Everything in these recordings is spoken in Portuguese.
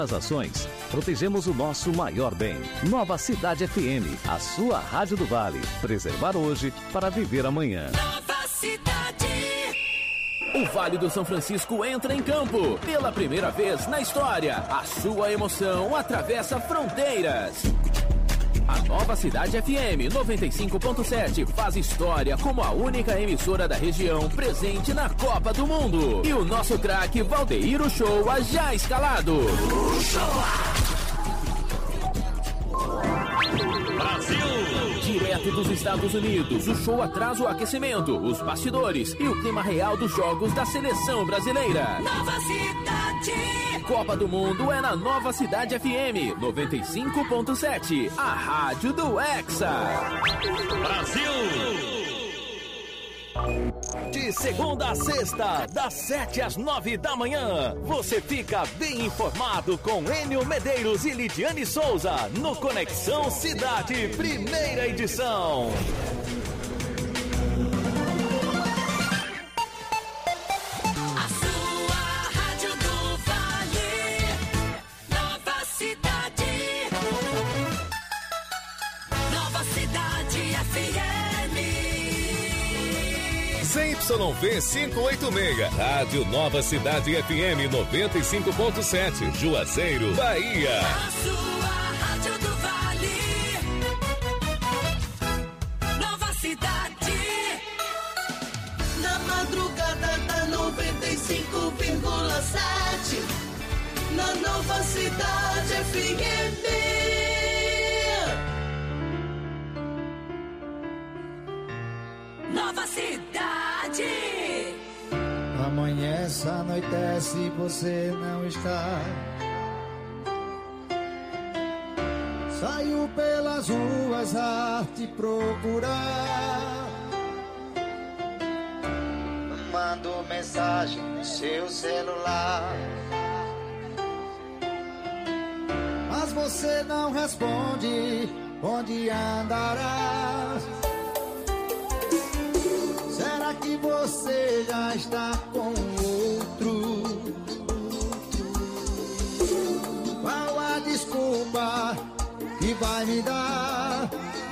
As ações, protegemos o nosso maior bem. Nova Cidade FM, a sua rádio do Vale. Preservar hoje para viver amanhã. Nova Cidade. O Vale do São Francisco entra em campo. Pela primeira vez na história, a sua emoção atravessa fronteiras. A Nova Cidade FM 95.7 faz história como a única emissora da região presente na Copa do Mundo. E o nosso craque Valdeir Uchoa já escalado. Brasil! Direto dos Estados Unidos, o show traz o aquecimento, os bastidores e o clima real dos jogos da seleção brasileira. Nova Cidade. Copa do Mundo é na Nova Cidade FM 95.7, a rádio do Hexa. Brasil! De segunda a sexta, das 7 às 9 da manhã, você fica bem informado com Enio Medeiros e Lidiane Souza no Conexão Cidade, primeira edição. ZYV 586, Rádio Nova Cidade FM 95.7, Juazeiro, Bahia. A sua rádio do Vale. Nova Cidade. Na madrugada da 95,7, na Nova Cidade FM. Nova Cidade. Amanhece, anoitece e você não está. Saiu pelas ruas a te procurar. Mando mensagem no seu celular, mas você não responde. Onde andará? Será que você já está com outro? Qual a desculpa que vai me dar?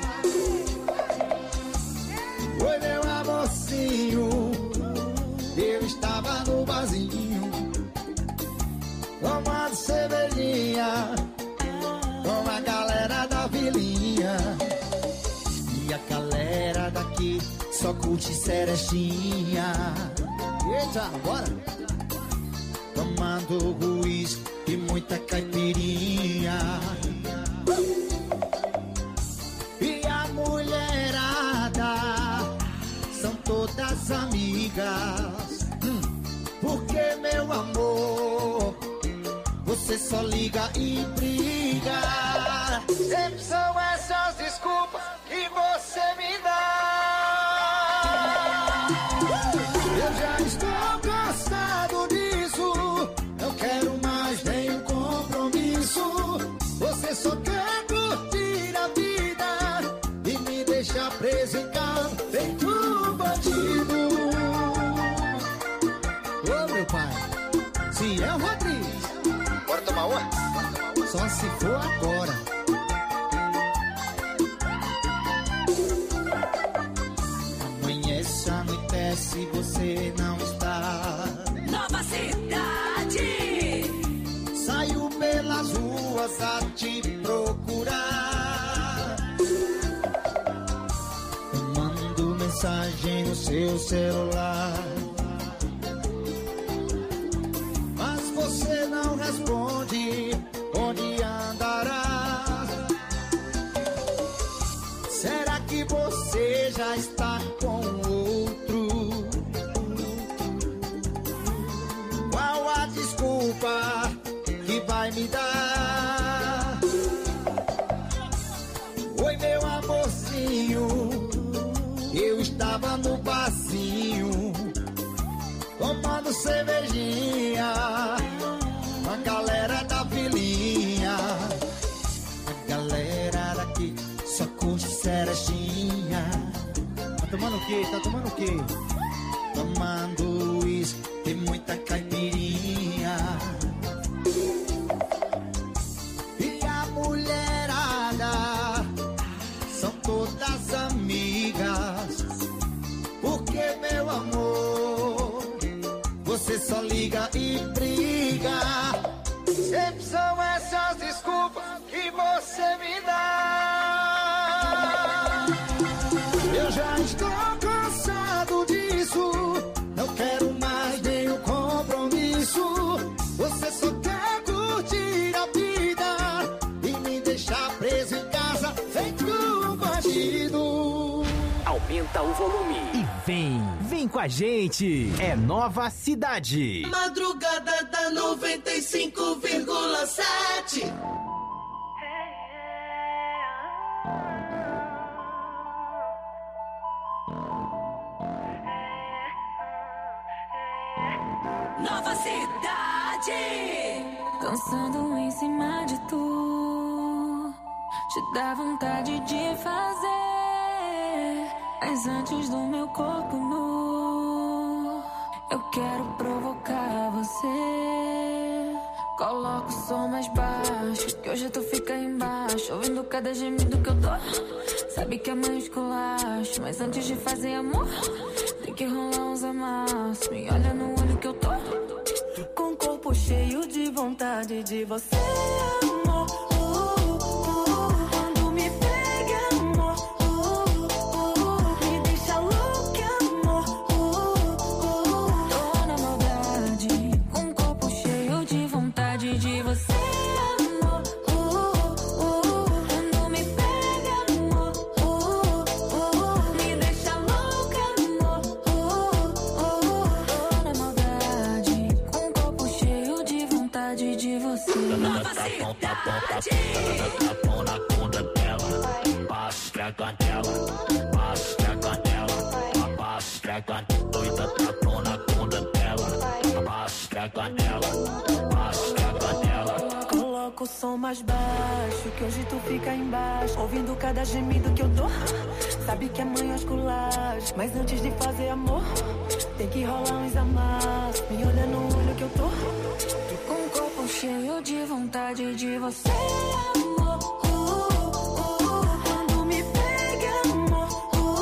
Oi, meu amorzinho, eu estava no barzinho tomando cervejinha com a galera da vilinha. E a galera daqui só curte cerechinha. Eita, bora! Tomando uísque e muita caipirinha. E a mulherada são todas amigas. Porque, meu amor, você só liga e briga. Sempre são essas desculpas que você me dá. Eu já estou cansado disso. Não quero mais nenhum compromisso. Você só quer curtir a vida e me deixar preso em casa, feito um bandido. Ô, meu pai, se é o Rodrigues, bora tomar uma? Só se for agora. Amanhece, anoitece, você não está. Nova Cidade. Saiu pelas ruas a te procurar. Mando mensagem no seu celular, mas você não responde. Onde andará? Será que você já está com outro? Qual a desculpa que vai me dar? Oi, meu amorzinho, eu estava no barzinho tomando cervejinha com a galera da vilinha. A galera daqui só curte cerechinha. Tá tomando o quê? Tá tomando o quê? Tomando uísque e muita caipirinha. só liga e briga. Sempre são essas desculpas que você me dá. Eu já estou cansado disso. Não quero mais nenhum compromisso. Você só quer curtir a vida e me deixar preso em casa feito um bandido. Aumenta o volume E vem com a gente. É Nova Cidade. Madrugada da 95,7. Nova Cidade. Dançando em cima de tu, te dá vontade de fazer, mas antes do meu corpo nu, eu quero provocar você. Coloca o som mais baixo, que hoje tu fica embaixo, ouvindo cada gemido que eu dou. Sabe que é mãe esculacho, mas antes de fazer amor, tem que rolar uns amassos. Me olha no olho que eu tô com o corpo cheio de vontade de você, amor. Quando me pega, amor, me deixa louca, amor. Tô na maldade, com o corpo cheio de vontade de você, amor. Quando me pega, amor, me deixa louca, amor. Tô na maldade, com o corpo cheio de vontade de você. Nova Cidade. Tapão na bunda dela, passa pra canela, passa pra canela, passa pra canela. Doida, tapão na bunda dela, passa pra canela, passa pra canela. Coloca o som mais baixo, que hoje tu fica embaixo, ouvindo cada gemido que eu dou. Sabe que é mãe esculacho, mas antes de fazer amor, tem que rolar uns amassos. Me olha no olho que eu tô com o corpo cheio de vontade de você, amor. Quando me pega, amor,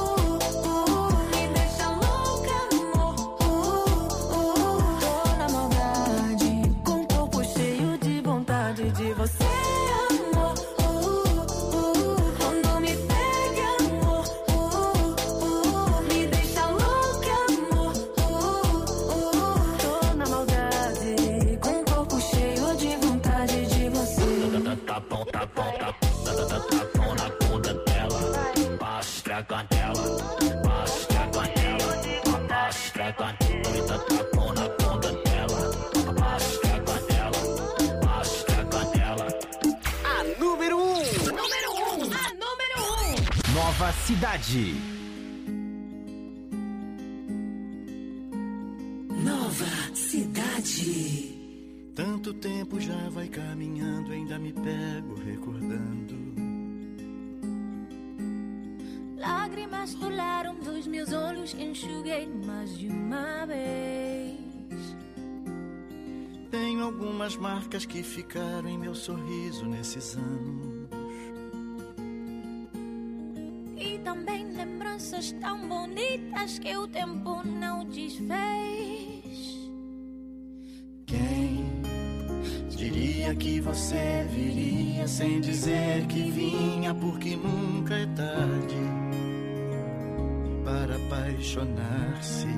me deixa louca, amor. Tô na maldade, com o corpo cheio de vontade de você, amor. Quando me pega, amor, me deixa louca, amor. Tô na maldade, com o corpo cheio de vontade de você. Tapão na bunda dela, passa pra canela, passa pra canela, passa pra canela. Doida, tapão na bunda dela, passa pra canela, passa pra canela. A número 1. A número 1. Nova Cidade. Nova Cidade. Tanto tempo já vai caminhando, ainda me pego recordando. Lágrimas rolaram dos meus olhos, enxuguei mais de uma vez. Tenho algumas marcas que ficaram em meu sorriso nesses anos. E também lembranças tão bonitas que o tempo não desfez. Quem diria que você viria sem dizer que vinha, porque nunca é tarde para apaixonar-se.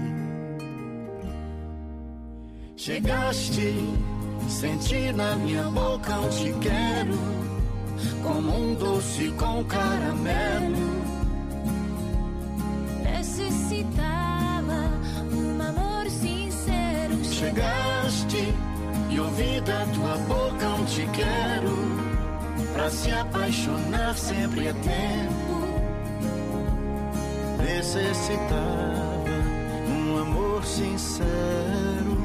Chegaste, senti na minha boca um te quero, como um doce com caramelo. Necessitava um amor sincero. Chegaste e ouvi da tua boca um te quero, pra se apaixonar sempre é tempo. Necessitava um amor sincero.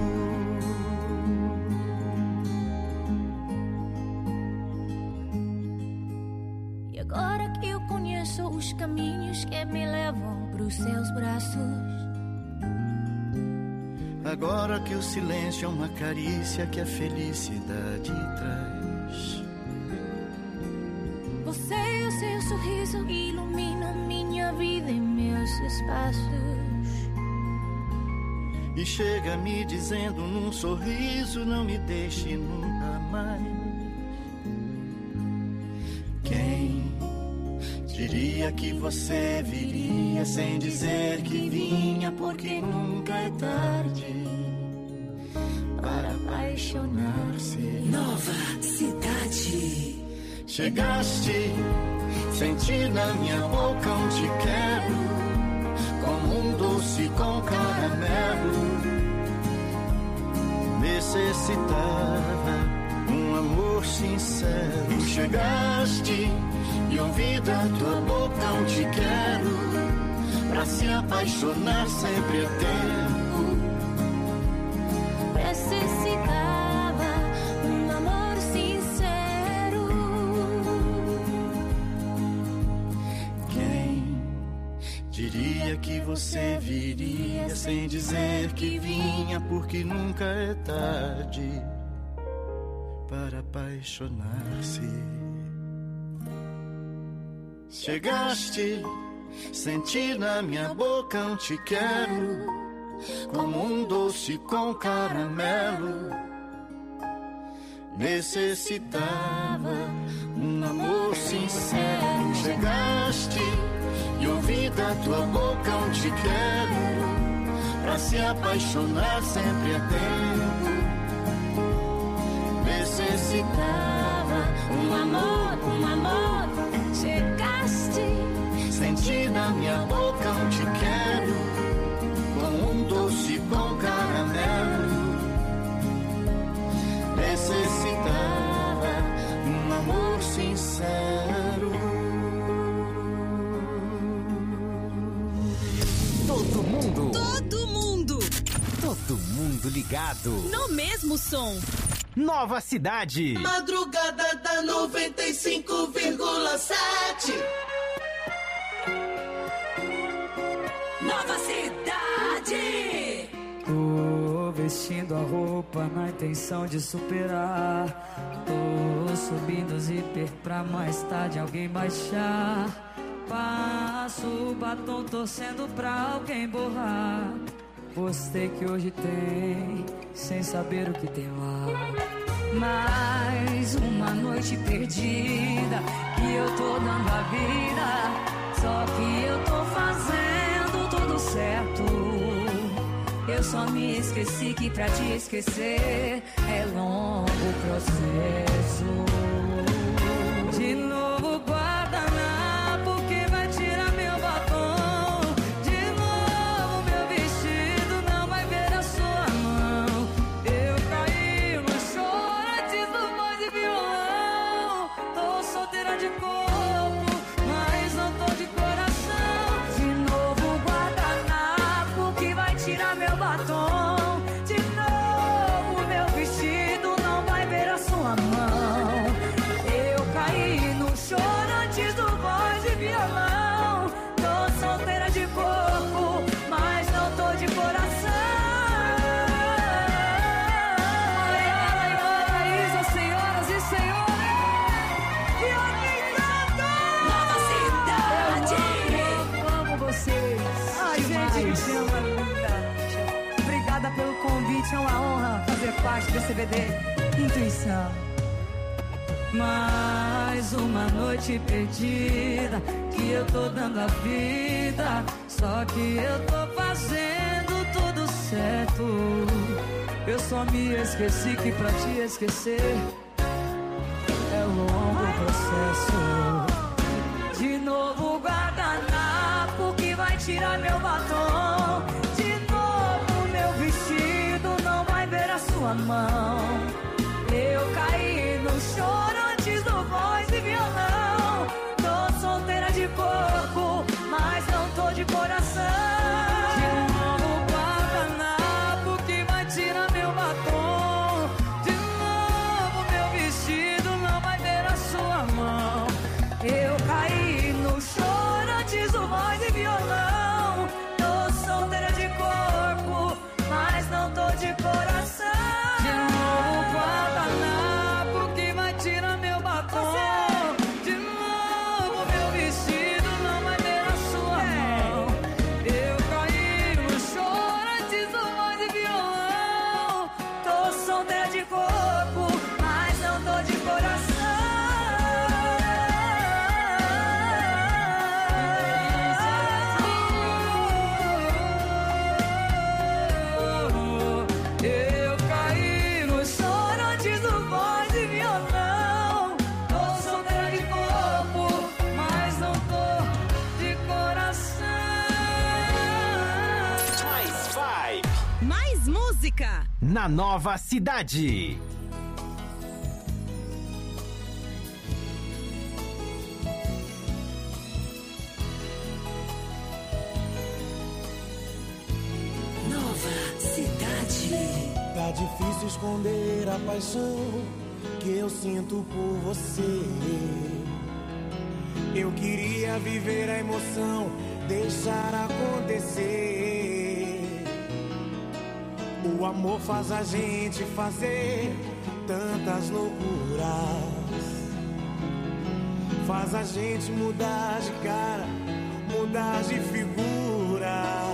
E agora que eu conheço os caminhos que me levam pros seus braços, Agora que o silêncio é uma carícia que a felicidade traz. você e o seu sorriso iluminam minha vida e meus espaços. E chega me dizendo num sorriso: não me deixe nunca mais. Quem diria que você viria sem dizer que vinha, porque nunca é tarde para apaixonar-se. Nova cidade. Chegaste, senti na minha boca um te quero, como um doce com caramelo. Necessitava um amor sincero. Chegaste e ouvi da tua boca um te quero, pra se apaixonar sempre é tempo. Necessitava um amor sincero. Quem diria que você viria sem dizer que vinha, porque nunca é tarde para apaixonar-se. Chegaste, senti na minha boca um te quero, como um doce com caramelo. Necessitava um amor sincero. Chegaste e ouvi da tua boca um te quero, pra se apaixonar sempre é tempo. Necessitava um amor, Um amor, chegaste, senti na minha boca um te quero, como um doce com caramelo. Necessitava um amor sincero. Todo mundo. Todo mundo. Todo mundo ligado. No mesmo som. Nova Cidade. Madrugada da 95,7. Nova cidade. Tô vestindo a roupa na intenção de superar. Tô subindo o zíper pra mais tarde alguém baixar. Passo o batom torcendo pra alguém borrar. Postei que hoje tem, sem saber o que tem lá. Mais uma noite perdida, que eu tô dando a vida. Só que eu tô fazendo tudo certo. Eu só me esqueci que pra te esquecer é longo o processo. De novo guardanapo que vai tirar meu batom. De novo meu vestido não vai ver a sua mão. Eu caí no choro antes do voz e violão. Tô solteira de corpo, mas não tô de coração. De novo guardanapo que vai tirar meu batom. De novo meu vestido não vai ver a sua mão. Eu caí no choro antes do voz e violão. Tô solteira de corpo, mas não tô de coração. Paraíso, senhoras e senhores. E aqui Nova cidade. eu amo vocês. Ai, gente, que chama linda. Obrigada pelo convite, é uma honra fazer parte desse CBD Intuição. Mais uma noite perdida, que eu tô dando a vida. Só que eu tô fazendo tudo certo. Eu só me esqueci que pra te esquecer é longo processo. De novo guardanapo que vai tirar meu batom. De novo meu vestido não vai ver a sua mão. Eu caí no choro antes do voz e violão. Tô solteira de corpo, mas não tô de coração. De novo guardanapo que vai tirar meu batom. De novo meu na Nova Cidade. Nova Cidade. Tá difícil esconder a paixão que eu sinto por você. Eu queria viver a emoção, deixar acontecer. O amor faz a gente fazer tantas loucuras. Faz a gente mudar de cara, mudar de figura.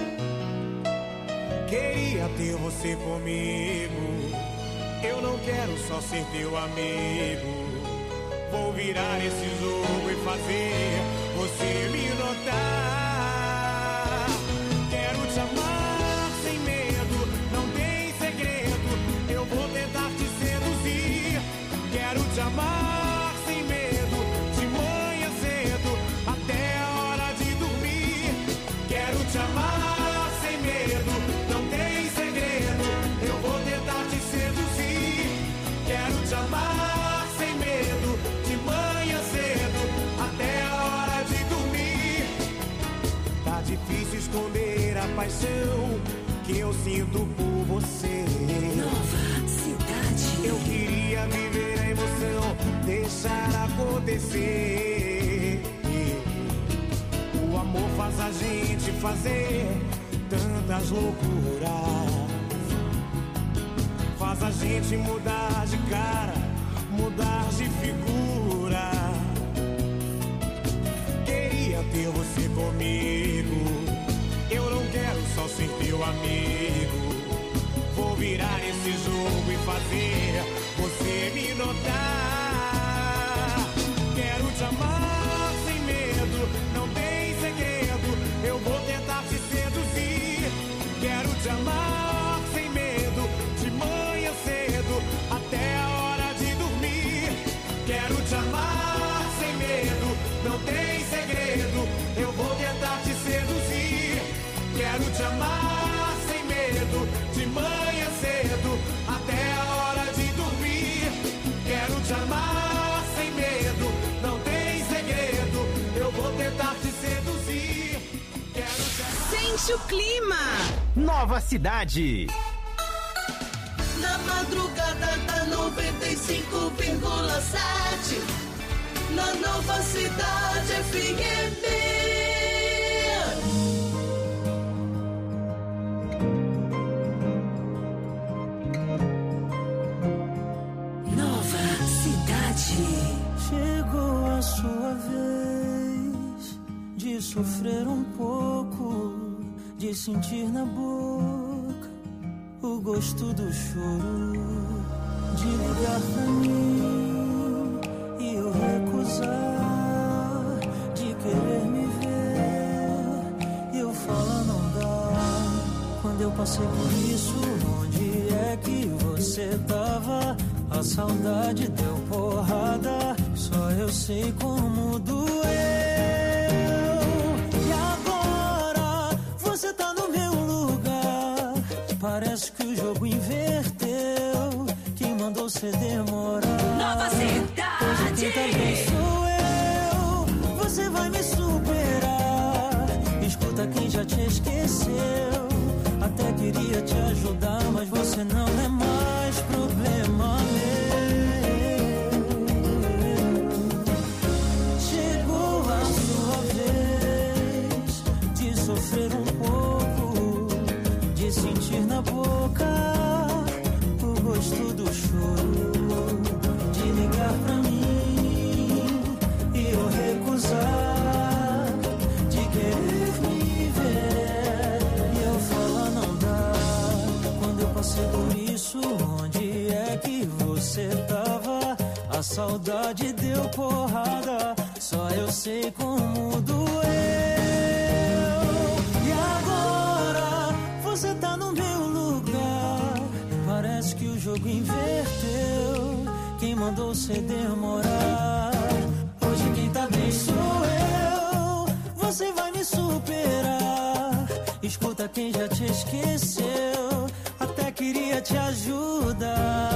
Queria ter você comigo. Eu não quero só ser teu amigo. Vou virar esse jogo e fazer você me notar. Quero te amar sem medo, não tem segredo. Eu vou tentar te seduzir. Quero te amar sem medo, de manhã cedo até a hora de dormir. Quero te amar sem medo, não tem segredo. Eu vou tentar te seduzir. Quero te amar sem medo, de manhã cedo até a hora de dormir. Tá difícil esconder a paixão que eu sinto por você. Nova Cidade. Eu queria viver a emoção, deixar acontecer. O amor faz a gente fazer tantas loucuras. Faz a gente mudar de cara, mudar de figura. Queria ter você comigo. Eu não quero só ser teu amigo. Vou virar esse jogo e fazer você me notar. Quero te amar sem medo, não tem segredo. Eu vou tentar te seduzir. Quero te amar sem medo, de manhã cedo até a hora de dormir. Quero te amar sem medo, não tem segredo. Eu vou tentar te seduzir. Quero te amar sem medo, de manhã cedo até a hora de dormir. Quero te amar sem medo, não tem segredo. Eu vou tentar te seduzir. Quero te amar. Sente o clima. Nova Cidade. Na madrugada da 95,7. Na Nova Cidade FM. Nova Cidade. Chegou a sua vez de sofrer um pouco, de sentir na boca o gosto do choro, de ligar pra mim e eu recusar, de querer me ver e eu falar não dá. Quando eu passei por isso, onde é que você tava? A saudade deu porrada, só eu sei como doeu. E agora você tá no meu lugar. Parece que o jogo inverteu. Quem mandou você demorar? Nova Cidade. Hoje quem também sou eu. Você vai me superar. Escuta quem já te esqueceu. Até queria te ajudar, mas você não é mais problema meu. Chegou a sua vez de sofrer um pouco, de sentir na boca o gosto do choro, de ligar pra mim e eu recusar, de querer me ver e eu falar não dá. Quando eu passei por isso, onde é que você tava? A saudade deu porrada, só eu sei como doeu. E agora você tá no meu lugar. Parece que o jogo inverteu. Quem mandou você demorar? Hoje quem tá bem sou eu. Você vai me superar. Escuta quem já te esqueceu. Até queria te ajudar.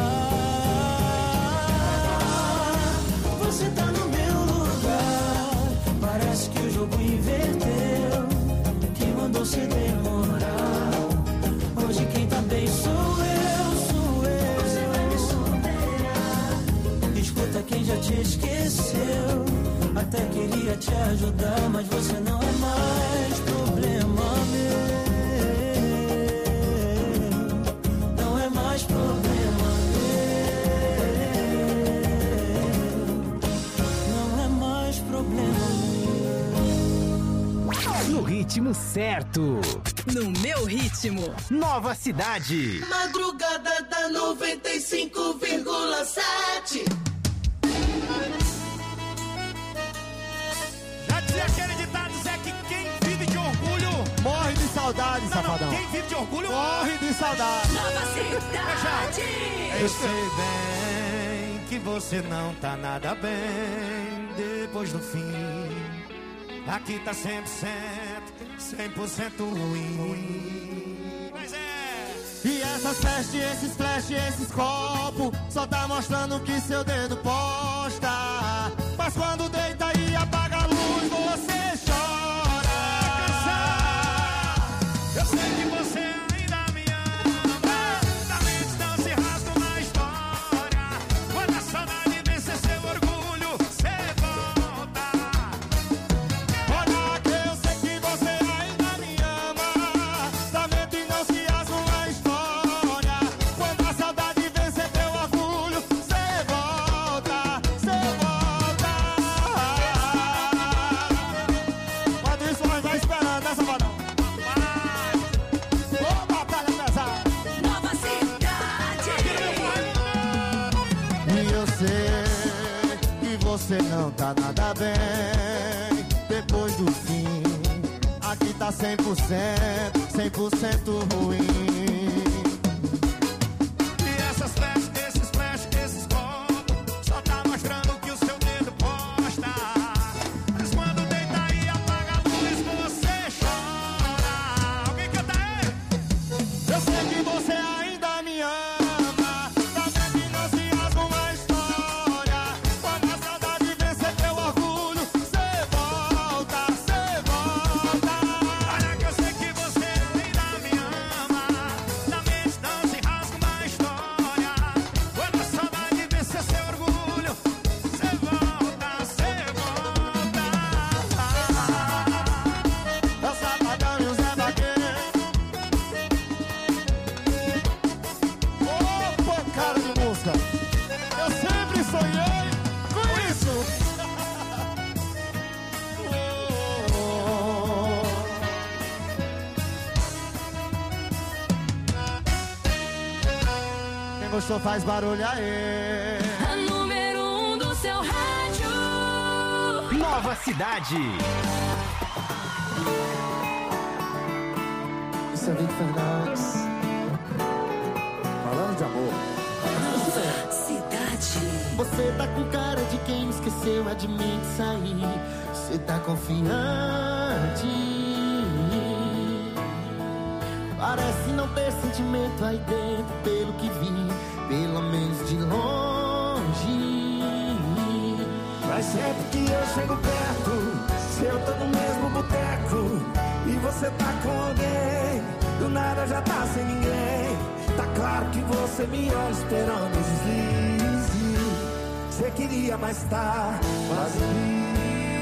Você tá no meu lugar. Parece que o jogo inverteu, que mandou se demorar. Hoje quem tá bem sou eu. Você vai me superar. Escuta quem já te esqueceu. Até queria te ajudar, mas você não é mais problema meu. Não é mais problema meu. Não é mais problema meu. No ritmo certo. No meu ritmo. Nova Cidade. Madrugada da 95,7. E aquele ditado é que quem vive de orgulho morre de saudade, safadão. Quem vive de orgulho morre de saudade. Nova Cidade. Eu sei bem que você não tá nada bem depois do fim. Aqui tá 100% ruim. Mas é. E essas festas, esses flash, esses copos só tá mostrando que seu dedo posta. Mas quando deita e apaga a luz, você chora. Eu sei que você ainda me ama. Da mente não se rasga uma história. Quando a saudade vencer seu orgulho, você volta. Olha que eu sei que você ainda me ama. Da mente não se rasga uma história. Quando a saudade vencer teu orgulho, você volta, você volta. Quando isso nós vai esperando, né, safadão? Ô, batalha pesada. Nova Cidade. E eu sei que você não tá nada bem depois do fim. Aqui tá 100% ruim. E essas flash, esses copos só tá mostrando que o seu dedo posta. Mas quando deita e apaga a luz, você chora. Alguém canta aí? Eu sei que você ainda me ama. Da mente não se rasga uma história. Quando a saudade vencer teu orgulho, você volta, você volta. Olha que eu sei que você ainda me ama. Da mente não se rasga uma história. Quando a saudade vencer seu orgulho, você volta, você volta. É o Safadão e o Zé Vaqueiro. Ô, pancada de música. Eu sempre sonhei com isso. Quem gostou faz barulho aí. A número 1 do seu rádio. Nova Cidade. Isso é Vitor Fernandes. Falando de amor. Nova Cidade. Você tá com cara de quem esqueceu, admite sair. Você tá confiante. Parece não ter sentimento aí dentro, pelo que vi, pelo menos de longe. Mas sempre que eu chego perto, se eu tô no mesmo boteco e você tá com alguém, do nada já tá sem ninguém. Tá claro que você me olha esperando os deslize. Você queria, mas tá quase livre.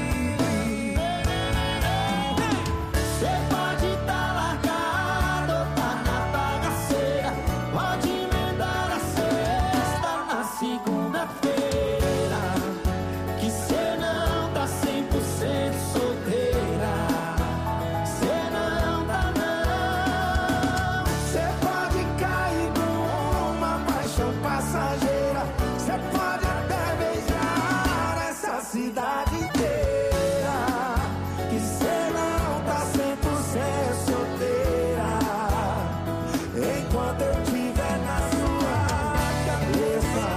Você pode tá largado ou tá na bagaceira. Pode emendar a sexta na segunda-feira. Que cê não tá 100% solteira. Cê não tá não. Você pode cair numa paixão passageira. Você pode até beijar essa cidade inteira. Que cê não tá 100% solteira. Enquanto eu tiver na sua cabeça.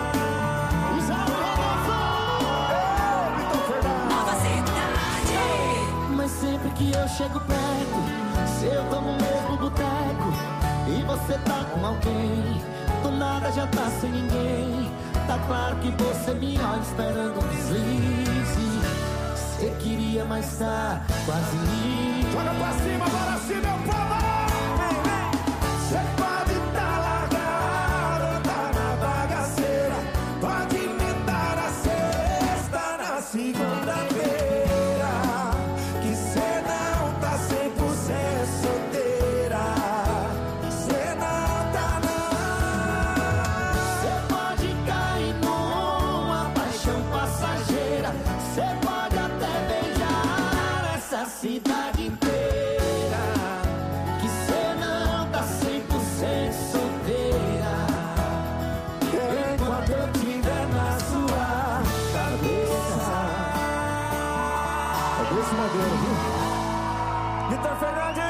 Nova Cidade. Mas sempre que eu chego perto, se eu tô no mesmo boteco e você você tá com alguém, do nada já tá sem ninguém. Tá claro que você me olha esperando um deslize. Você queria, mas tá quase ali. Joga pra cima, agora sim, meu povo! Você pode tá largado, tá na bagaceira. Pode me dar a sexta na segunda-feira. Que cê não tá 100% solteira. Cê não tá não. Cê pode cair numa paixão passageira. Cê pode até beijar essa cidade inteira. Que cê não tá 100% solteira. Enquanto eu tiver na sua cabeça. É doce madeira, viu? Vitor Fernandes!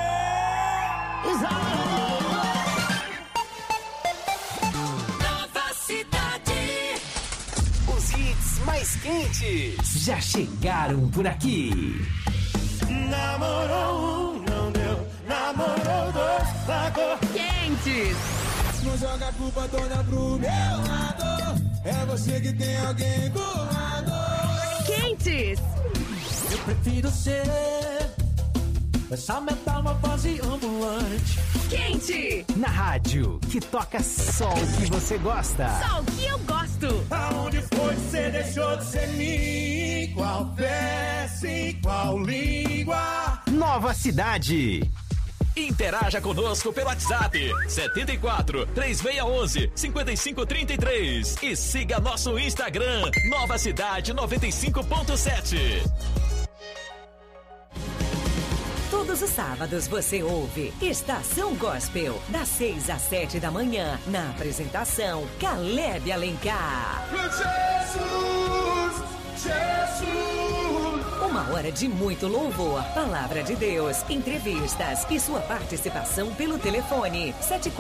Nova cidade. Os hits mais quentes já chegaram por aqui. Namorou um, não deu. Namorou dois, largou. Quentes. Não joga a culpa toda pro meu lado. É você que tem alguém do lado. Quentes. Eu prefiro ser essa metamorfose ambulante. Quente. Na rádio, que toca só o que você gosta. Só o que eu gosto. Aonde foi que você deixou de ser mim? Qual peça, em qual língua? Nova Cidade. Interaja conosco pelo WhatsApp 74 3611 5533 e siga nosso Instagram Nova Cidade 95.7. Todos os sábados você ouve Estação Gospel, das 6 às 7 da manhã, na apresentação Caleb Alencar. Jesus, Jesus. Uma hora de muito louvor, palavra de Deus, entrevistas e sua participação pelo telefone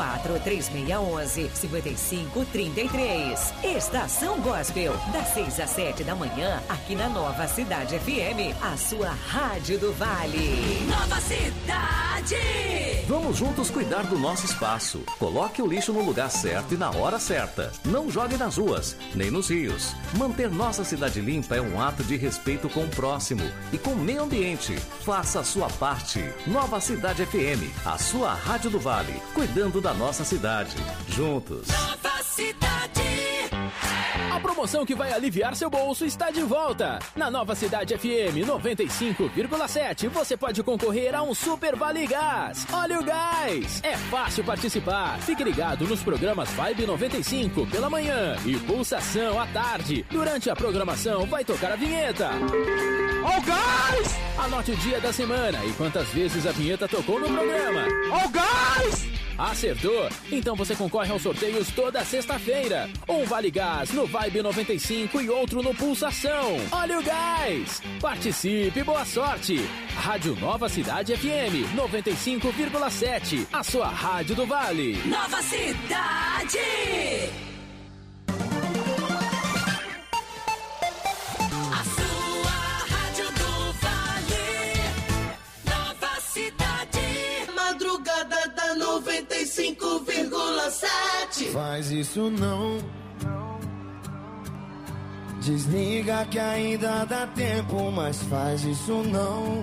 74-3611-5533. Estação Gospel, das 6 às 7 da manhã, aqui na Nova Cidade FM, a sua rádio do Vale. Nova cidade. Vamos juntos cuidar do nosso espaço. Coloque o lixo no lugar certo e na hora certa. Não jogue nas ruas, nem nos rios. Manter nossa cidade limpa é um ato de respeito com o próximo e com o meio ambiente. Faça a sua parte. Nova Cidade FM, a sua rádio do Vale, cuidando da nossa cidade. Juntos. Nova cidade. A promoção que vai aliviar seu bolso está de volta. Na Nova Cidade FM 95,7 você pode concorrer a um Super Vale Gás. Olha o gás! É fácil participar. Fique ligado nos programas Vibe 95 pela manhã e Pulsação à tarde. Durante a programação vai tocar a vinheta. Ó o gás! Anote o dia da semana e quantas vezes a vinheta tocou no programa. Ó o gás! Acertou? Então você concorre aos sorteios toda sexta-feira. Um Vale Gás no Vibe 95 e outro no Pulsação. Olha o gás! Participe, boa sorte! Rádio Nova Cidade FM 95,7. A sua rádio do Vale. Nova cidade. A sua rádio do Vale. Nova cidade. Madrugada da 95,7. Faz isso não. Desliga que ainda dá tempo, mas faz isso não.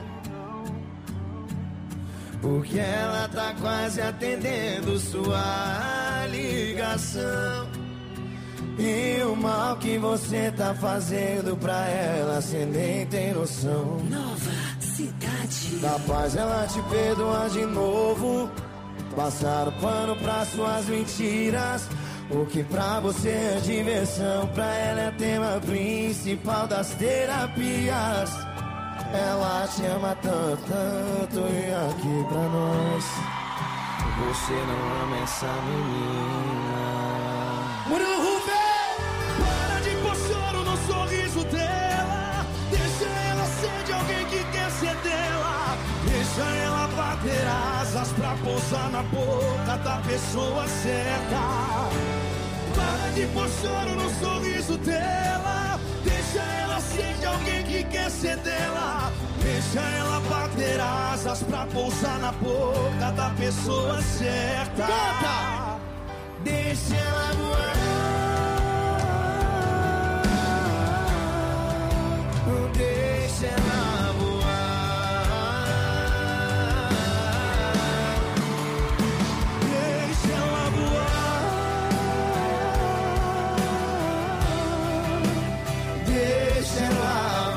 Porque ela tá quase atendendo sua ligação. E o mal que você tá fazendo pra ela, cê nem tem noção. Nova cidade. Capaz ela te perdoar de novo. Passar o pano pra suas mentiras. O que pra você é diversão, pra ela é tema principal das terapias. Ela te ama tanto, tanto, e aqui pra nós você não ama essa menina. Murilo Rubem, para de pôr choro no sorriso dela. Deixa ela ser de alguém que quer ser dela. Deixa ela bater asas pra pousar na boca da pessoa certa. Para de pôr choro no sorriso dela. Deixa ela ser de alguém que que quer ser dela. Deixa ela bater asas pra pousar na boca da pessoa certa. Canta! Deixa ela voar. Deixa ela voar. Deixa ela voar. Deixa ela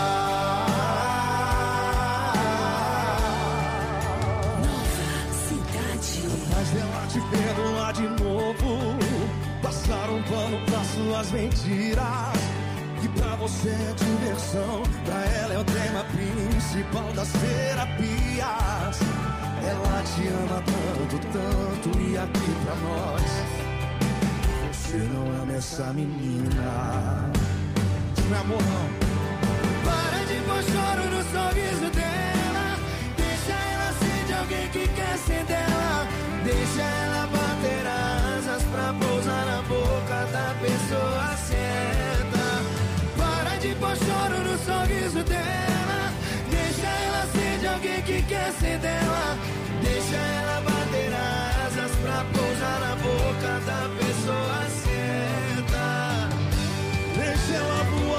voar. Nova Cidade. Mas ela te perdoar de novo. Passar um pano pra suas mentiras. Que pra você é diversão, pra ela é o tema principal das terapias. Ela te ama tanto, tanto, e aqui pra nós você não ama essa menina. Não é amor não. Para de pôr choro no sorriso dela. Deixa ela ser de alguém que quer ser dela. Deixa ela bater asas pra pousar na boca da pessoa certa. De pôr choro no sorriso dela. Deixa ela ser de alguém que quer ser dela. Deixa ela bater asas pra pousar na boca da pessoa certa. Deixa ela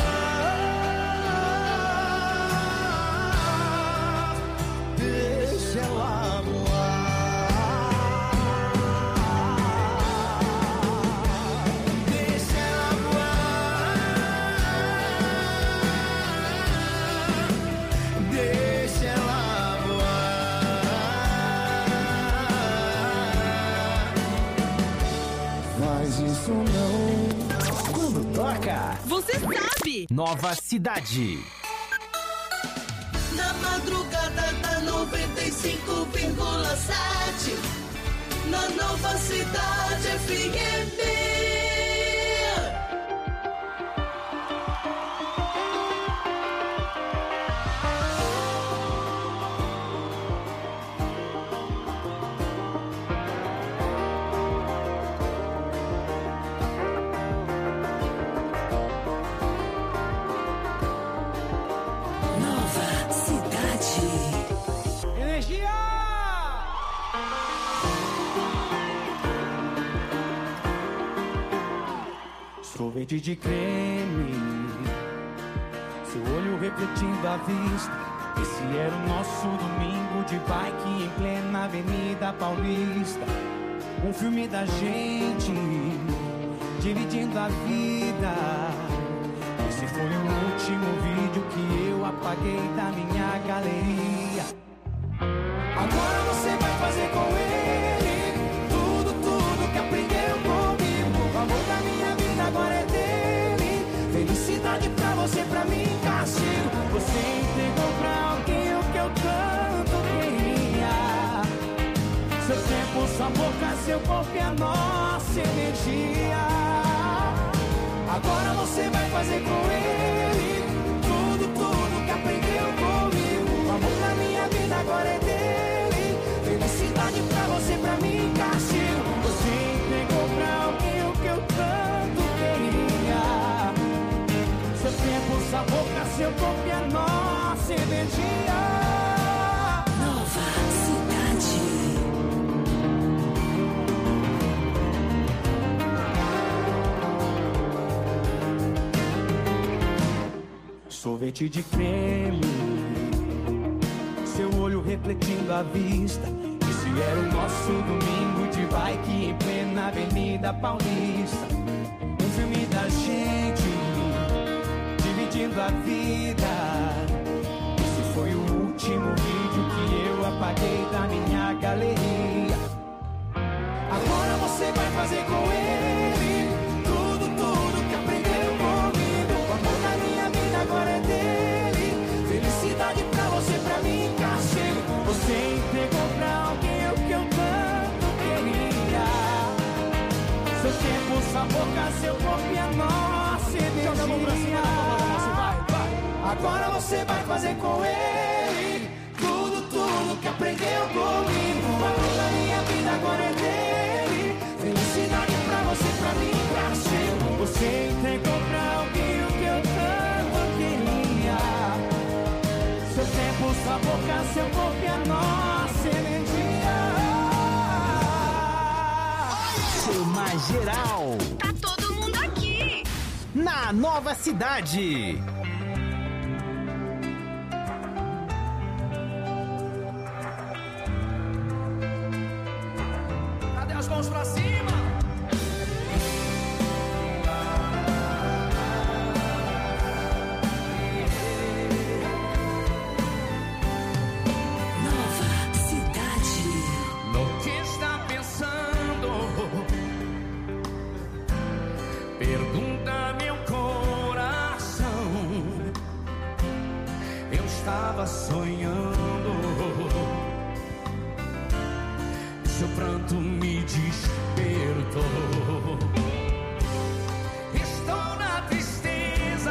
voar. Deixa ela voar. Isso não. Quando toca, você sabe. Nova Cidade. Na madrugada da 95,7. Na Nova Cidade FM. Sorvete de creme, seu olho refletindo a vista. Esse era o nosso domingo de bike em plena Avenida Paulista. Um filme da gente, dividindo a vida. Esse foi o último vídeo que eu apaguei da minha galeria. Agora você vai fazer com ele tudo que aprendeu comigo. O amor da minha vida agora é dele. Felicidade pra você, pra mim, castigo. Você entregou pra alguém o que eu tanto queria. Seu tempo, sua boca, seu corpo e a nossa energia. Agora você vai fazer com ele tudo que aprendeu comigo. O amor da minha vida agora é dele. Felicidade pra você, pra mim, castigo. Você entregou pra alguém o que eu tanto queria. Seu tempo, sua boca, seu corpo e a nossa energia. Nova Cidade. Sorvete de creme, seu olho refletindo a vista. Esse era o nosso domingo de bike em plena Avenida Paulista. Um filme da gente, dividindo a vida. Esse foi o último vídeo que eu apaguei da minha galeria. Agora você vai fazer com ele tudo que aprendeu comigo. O amor da minha vida agora é dele. Felicidade pra você, pra mim, castigo. Você entregou pra alguém o que eu tanto queria. Seu tempo, sua boca, seu corpo e a nossa energia. Agora você vai fazer com ele tudo que aprendeu comigo. O amor da minha vida agora é dele. Felicidade pra você, pra mim, castigo. Você entregou pra alguém o que eu tanto queria. seu corpo e a nossa energia. Chama geral. Tá todo mundo aqui. Na Nova Cidade. Cadê as mãos pra cima? Sonhando, seu pranto me despertou. Estou na tristeza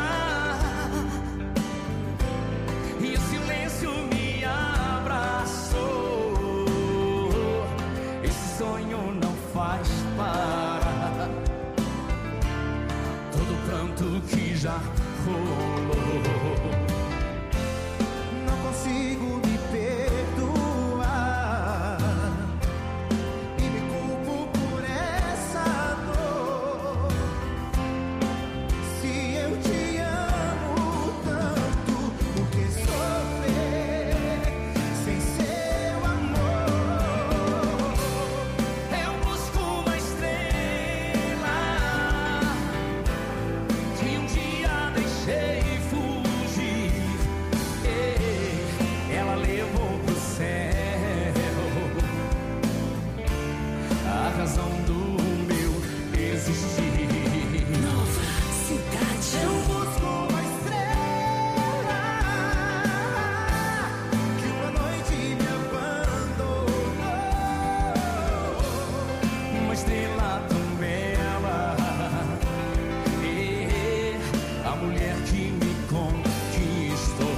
e o silêncio me abraçou. Esse sonho não faz parar todo o pranto que já rolou. Consigo me perdoar e me culpo por essa dor. Se eu te amo tanto, por que sofrer sem seu amor? Eu busco uma estrela que um dia deixei fugir. Ela levou pro céu a razão do meu existir. Nova Cidade. Eu busco uma estrela que uma noite me abandonou. Uma estrela tão bela, a mulher que me conquistou.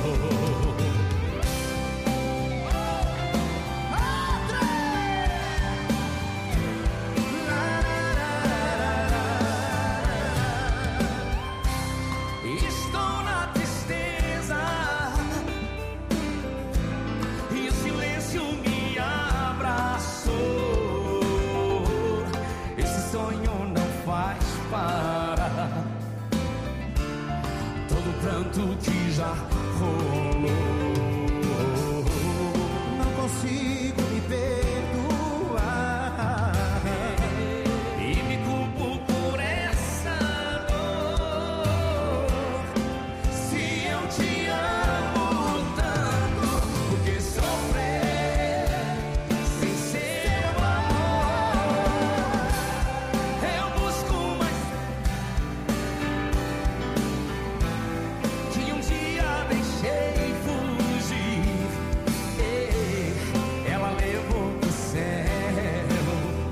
Que já rolou, não consigo me perdoar e me culpo por essa dor. Se eu te amo tanto, por que sofrer sem seu amor? Eu busco mais que um dia deixei fugir. Ela levou pro céu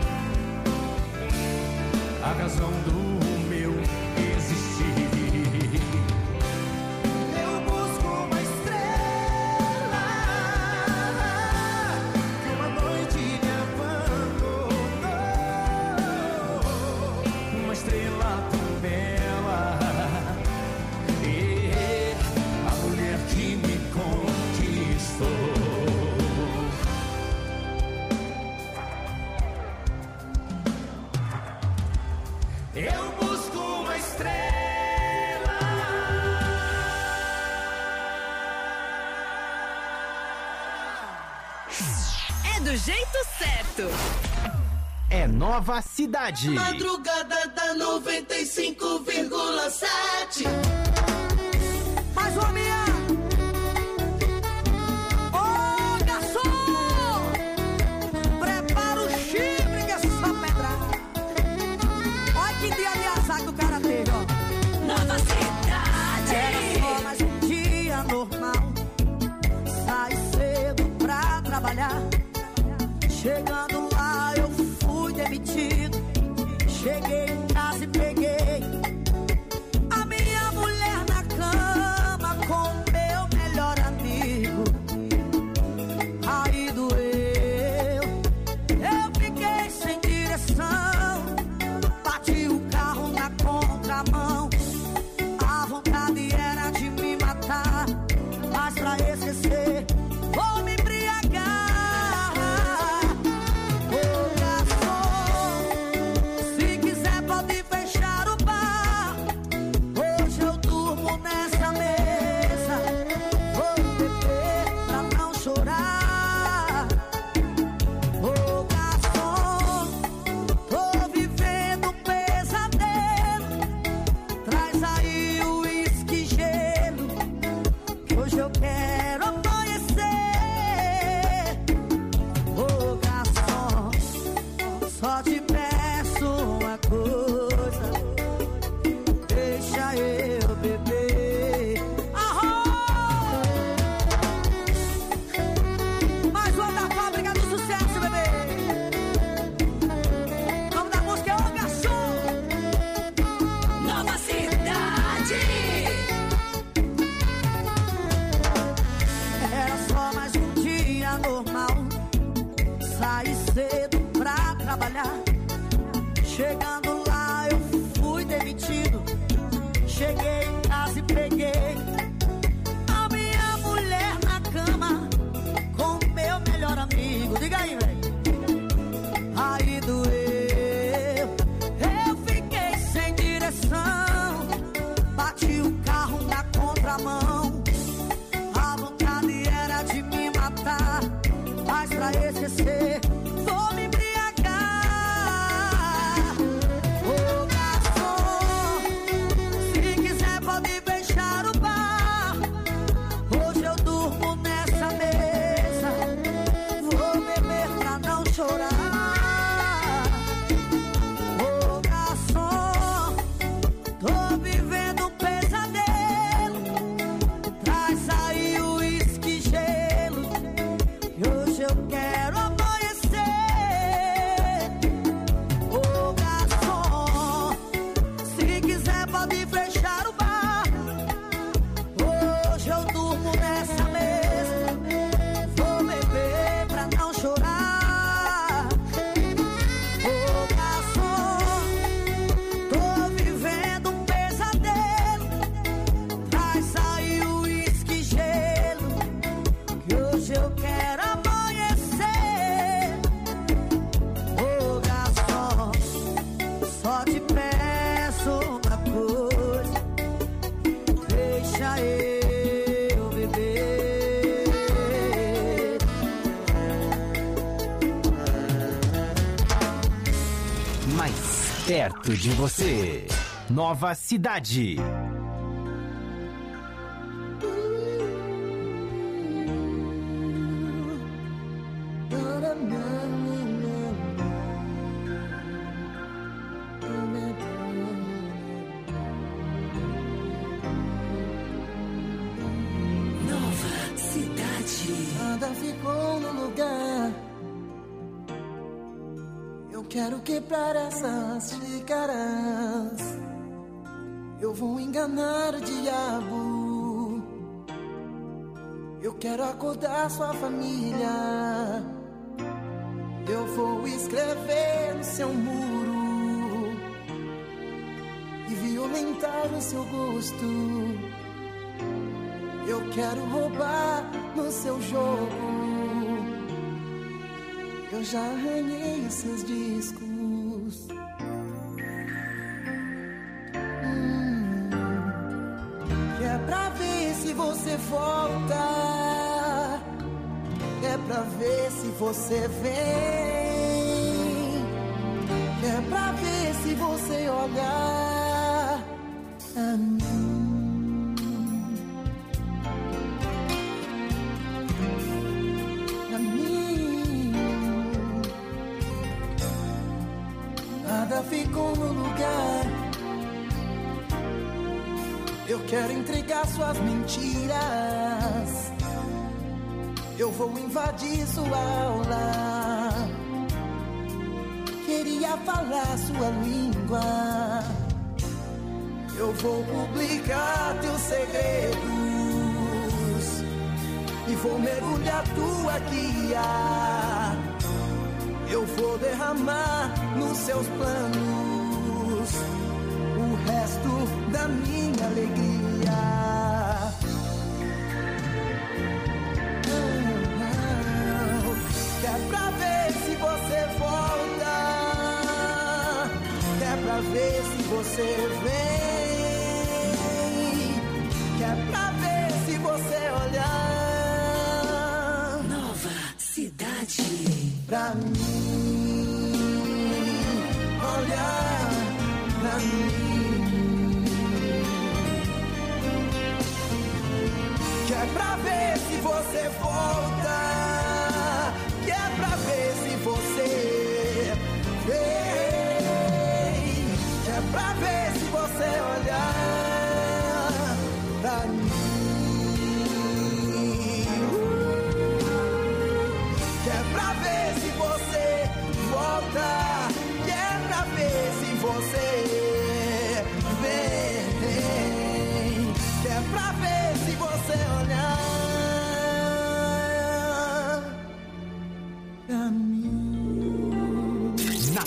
a razão do meu existir. Eu busco uma estrela que uma noite me abandonou. Uma estrela tão bela, a mulher que me conquistou. Eu busco uma estrela. É do jeito certo. É Nova Cidade. Madrugada da 95,7. Mais uma minha. Ô, garçom! Prepara o chifre que é só pedrada. Olha que dia de azar que o cara teve, ó. Nova Cidade. Era só mais um dia normal. Sai cedo pra trabalhar. Chegando lá eu fui demitido. Cheguei em casa e peguei a minha mulher. trabalhar. Chegando lá eu fui demitido. Cheguei em casa e peguei a minha mulher na cama com meu melhor amigo. Diga aí, velho. Aí doeu, eu fiquei sem direção. Bati o carro na contramão. A vontade era de me matar, mas pra esquecer vou me embriagar. Ô garçom, se quiser pode fechar o bar. Hoje eu durmo nessa mesa. Vou beber pra não chorar. Ô garçom, tô vivendo um pesadelo. Traz aí o uísque gelo, e hoje eu quero amanhecer. Ô garçom, se quiser pode fechar o bar. Hoje eu durmo nessa mesa. Vou beber pra não chorar. Ô garçom, tô vivendo um pesadelo. Traz aí o uísque gelo, que hoje eu quero amanhecer. Ô garçom, só te peço uma coisa, deixa eu beber. Mais perto de você. Nova Cidade. Nova Cidade. Nada ficou no lugar. Eu quero quebrar essas xícaras. Eu vou enganar o diabo. Eu quero acordar sua família. Eu vou escrever no seu muro e violentar o seu gosto. Eu quero roubar no seu jogo. Eu já arranhei os seus discos. Que é pra ver se você volta. Que é pra ver se você vem. Que é pra ver se você olhar a mim. Nada ficou no lugar. Eu quero entregar suas mentiras. Eu vou invadir sua aula. Queria falar sua língua. Eu vou publicar teus segredos e vou mergulhar tua guia. Eu vou derramar nos seus planos o resto da minha alegria. Que é pra ver se você volta. Que é pra ver se você vem. Que é pra ver se você olhar. Nova Cidade. Pra mim, olhar pra mim. Que é pra ver se você volta. Que é pra ver se você vem. Que é pra ver se você olhar pra mim. Que é pra ver se você volta. Que é pra ver se você vem. Que é pra ver se você olhar pra mim. Na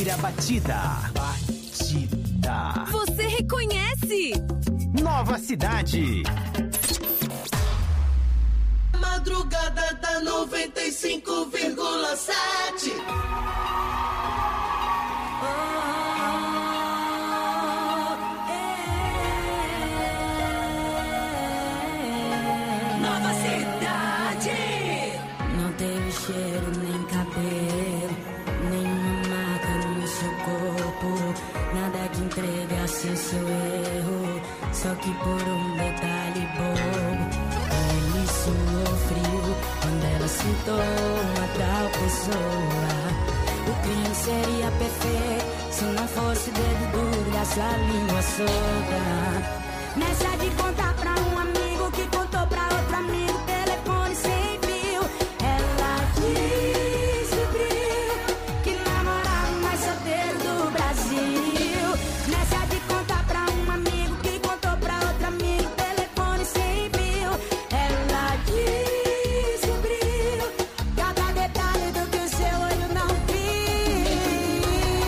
primeira batida. Batida. Você reconhece? Nova Cidade. Madrugada da 95,7. Nova Cidade. Não teve cheiro nem cabelo, nenhuma marca no seu corpo, nada que entregasse seu erro, só que por um detalhe bobo. Ele suou frio quando ela citou uma tal pessoa. O crime seria perfeito se não fosse dedo duro da sua língua solta. Nessa de contar pra um amigo que contou pra outro amigo, telefone sem fio. Ela descobriu que namorava o mais solteiro do Brasil. Nessa de contar pra um amigo que contou pra outro amigo, telefone sem fio. Ela descobriu cada detalhe do que o seu olho não viu.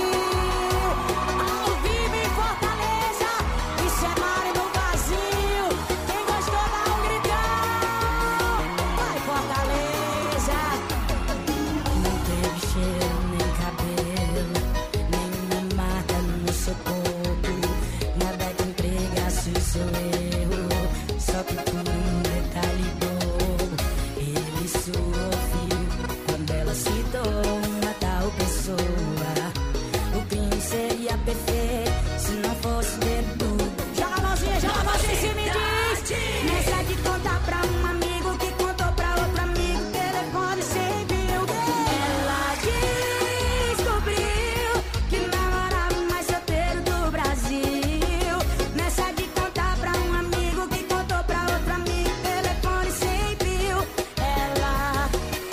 Ao vivo em Fortaleza, isso é mar no vazio. Quem gostou dá um gritão. Vai Fortaleza. Não teve cheiro nem cabelo, nenhuma marca no seu corpo, nada que entregasse o seu erro, só que por um detalhe bobo. Ele suou frio quando ela citou uma tal pessoa. O crime seria perfeito se não fosse dedo. Joga a mãozinha em cima e diz. Nessa de contar pra um amigo que contou pra outro amigo, telefone sem fio. Ela descobriu que namorava o mais solteiro do Brasil. Nessa de contar pra um amigo que contou pra outro amigo, telefone sem fio. Ela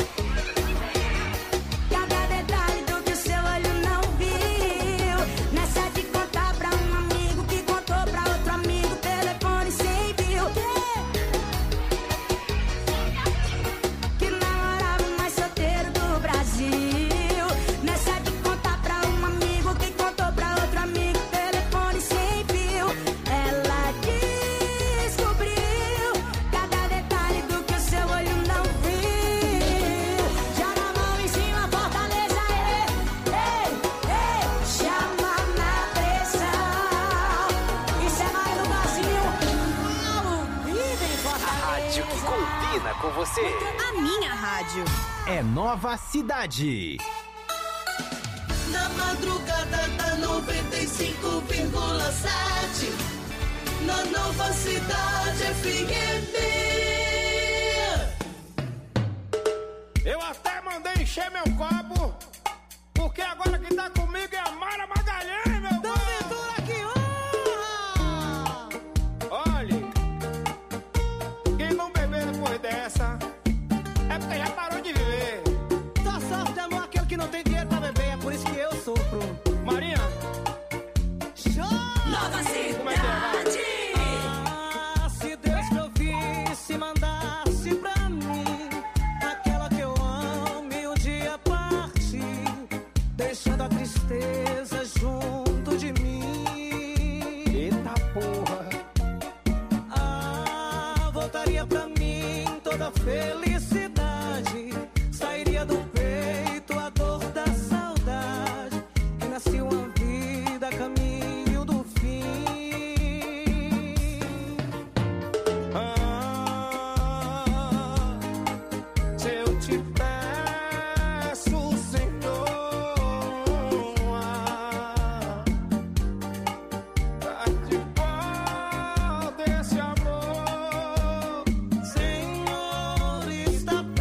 cada detalhe do que o seu olho não viu. Nessa de contar pra um amigo que contou pra outro amigo, telefone sem fio. Que namorava o mais solteiro do Brasil. Nessa de contar pra um amigo que contou pra outro amigo, telefone sem fio. Ela descobriu cada detalhe do que o seu olho não viu. Joga a mão em cima, Fortaleza, ei, chama na pressão. Isso é mais no Brasil. Ao vivo em Fortaleza. Rádio que combina com você. A minha rádio. É Nova Cidade. Na madrugada da 95,7. Na Nova Cidade FM. Eu até mandei encher meu copo, porque agora quem tá comigo é a Mara Magalhães, meu povo. Que honra! Olha, quem não beber depois dessa é porque já parou de viver. Só sofre de amor aquele que não tem dinheiro pra beber, é por isso que eu sofro. Marinha, Nova como é que é? Cidade. Ah, se Deus me ouvisse, mandasse pra mim aquela que eu amo e um dia partir, deixando a tristeza junto de mim. Eita porra. Ah, voltaria pra mim toda felicidade, sairia do peito a dor da saudade, que nascia uma vida a caminho do fim. Se eu te peço, Senhor, dá de volta esse amor. Senhor, está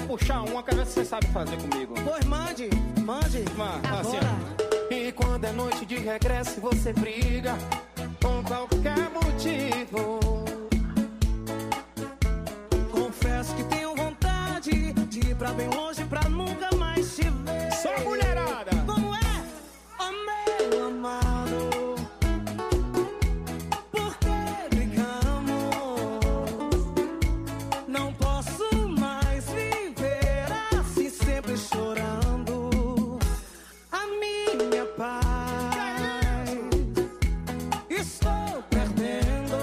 puxar uma, quero ver se você sabe fazer comigo. Pois mande. Assim, ó. E quando é noite de regresso você briga com qualquer motivo. Confesso que tenho vontade de ir pra bem longe pra nunca mais te ver. Só mulherada! Como é? Oh, meu amado, por que brigamos? Não posso mais viver assim, sempre chorando a minha paz. Estou perdendo.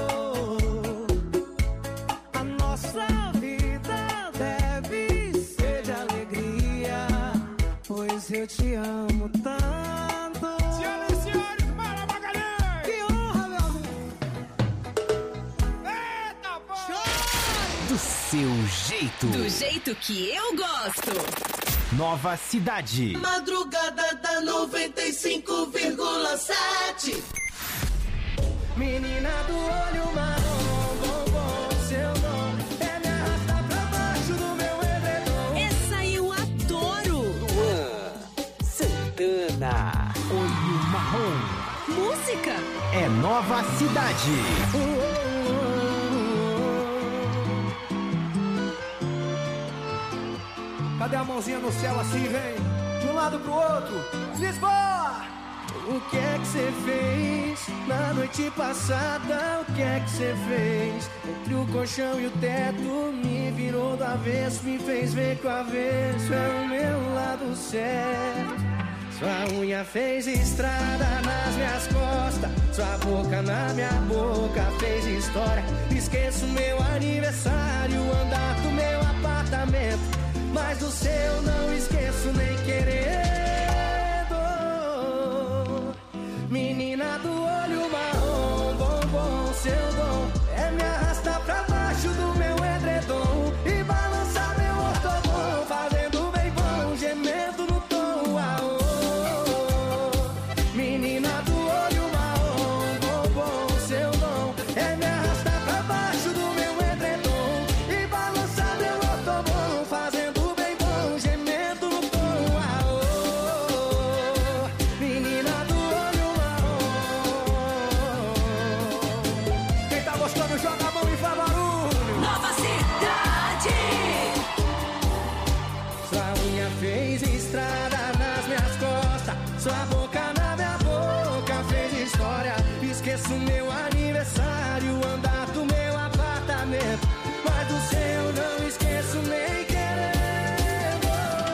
A nossa vida deve ser de alegria, pois eu te amo tanto. Senhoras e senhores, para Magalhães! Que honra, meu amigo! Eita, porra! Do seu jeito. Do jeito que eu gosto. Nova Cidade. Madrugada da 95,7. Menina do olho marrom, bombom, seu nome é me arrastar pra baixo do meu edredom. Essa eu adoro. Luan Santana. Olho Marrom. Música. É Nova Cidade. Cadê a mãozinha no céu assim, vem? De um lado pro outro. Lisboa! O que é que você fez na noite passada? O que é que você fez? Entre o colchão e o teto, me virou do avesso, me fez ver que o avesso é o meu lado certo. Sua unha fez estrada nas minhas costas, sua boca na minha boca fez história. Esqueço meu aniversário, andar do meu apartamento, mas do seu não esqueço nem querendo. Menina do olho marrom, bombom, seu dom é me arrastar pra baixo do meu edredom e balançar meu ortobom, fazendo bem bom, gemendo no tom. Aô. Menina do olho marrom, bombom, seu dom é me arrastar pra baixo do meu edredom e balançar meu ortobom, fazendo bem bom, gemendo no tom. Aô. Menina do olho marrom, quem tá gostando joga a mão e faz barulho. Nova Cidade. Sua unha fez estrada nas minhas costas, sua boca na minha boca fez história. Esqueço meu aniversário, andar do meu apartamento, mas do seu não esqueço nem querendo.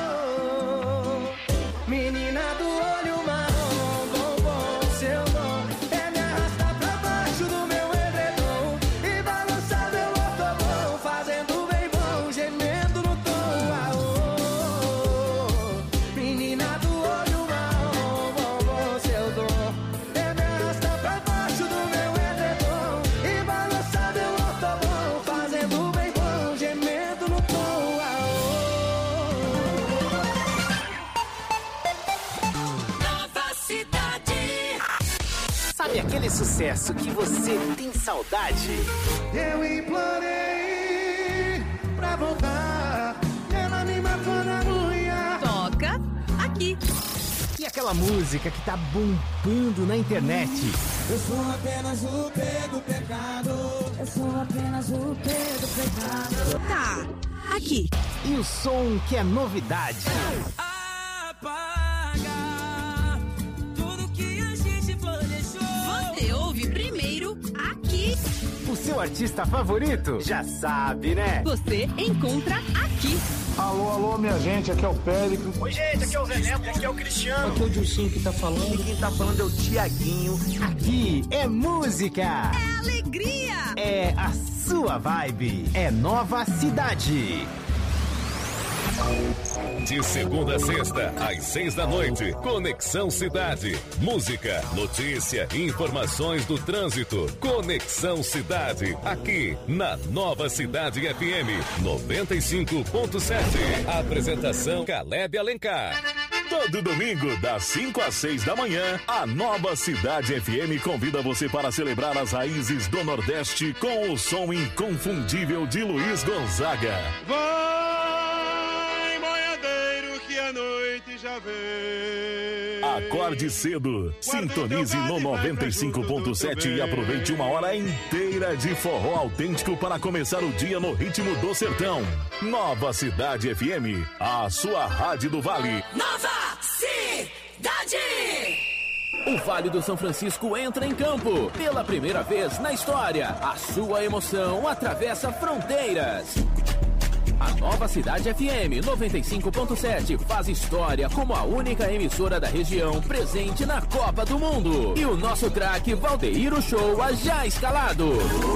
Menina do olho marrom, bombom, seu nome é me arrastar pra baixo do meu edredom e balançar meu ortobom, fazendo bem bom, gemendo no tom. Aô. Menina do olho marrom, bombom, seu dom é me arrastar pra baixo do meu edredom e balançar meu ortobom, fazendo bem bom, gemendo no tom. Aô. Nova Cidade. Sabe aquele sucesso que você tem saudade? Eu implorei pra voltar, ela me matou na unha. Toca aqui. E aquela música que tá bombando na internet? Eu sou apenas o P do pecado. Eu sou apenas o P do pecado. Tá aqui. E o som que é novidade? Apaga tudo que a gente planejou. Você ouve primeiro aqui. O seu artista favorito? Já sabe, né? Você encontra aqui. Alô, alô, minha gente, aqui é o Péricles. Oi, gente, aqui é o Zé Neto, aqui é o Cristiano. Aqui é o Dilcinho que tá falando. E quem tá falando é o Tiaguinho. Aqui é música. É alegria. É a sua vibe. É Nova Cidade. De segunda a sexta, às 6 da noite, Conexão Cidade. Música, notícia, informações do trânsito. Conexão Cidade, aqui na Nova Cidade FM 95.7. Apresentação Caleb Alencar. Todo domingo, das 5 às 6 da manhã, a Nova Cidade FM convida você para celebrar as raízes do Nordeste com o som inconfundível de Luiz Gonzaga. Vai minha vez. Acorde cedo, sintonize no 95.7 e aproveite uma hora inteira de forró autêntico para começar o dia no ritmo do sertão. Nova Cidade FM, a sua rádio do Vale. Nova Cidade! O Vale do São Francisco entra em campo. Pela primeira vez na história, a sua emoção atravessa fronteiras. A Nova Cidade FM 95.7 faz história como a única emissora da região presente na Copa do Mundo. E o nosso craque Valdeir Uchoa já escalado.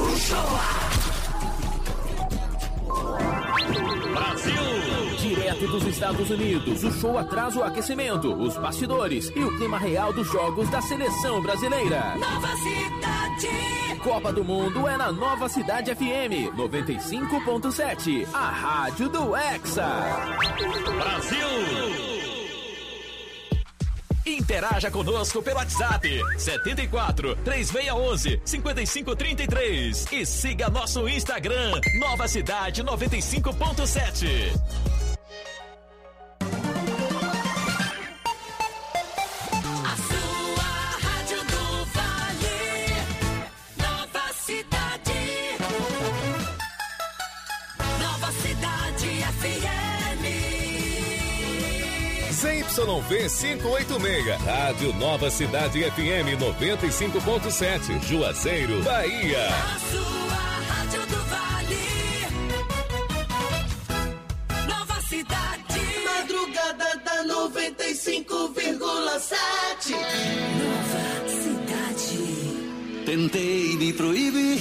Brasil! Direto dos Estados Unidos, o show traz o aquecimento, os bastidores e o clima real dos jogos da seleção brasileira. Nova Cidade! Copa do Mundo é na Nova Cidade FM 95.7, a rádio do Hexa. Brasil! Interaja conosco pelo WhatsApp 74 3611 5533 e siga nosso Instagram Nova Cidade 95.7. ZYV 586, Rádio Nova Cidade FM 95.7, Juazeiro, Bahia. A sua rádio do Vale. Nova Cidade. Madrugada da 95,7. Nova Cidade. Tentei me proibir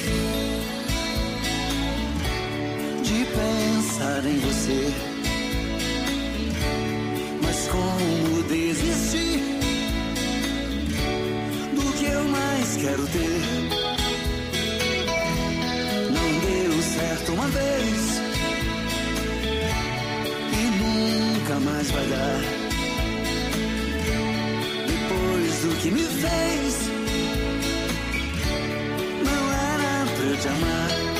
de pensar em você. Como desistir do que eu mais quero ter? Não deu certo uma vez e nunca mais vai dar. Depois do que me fez, não era pra eu te amar.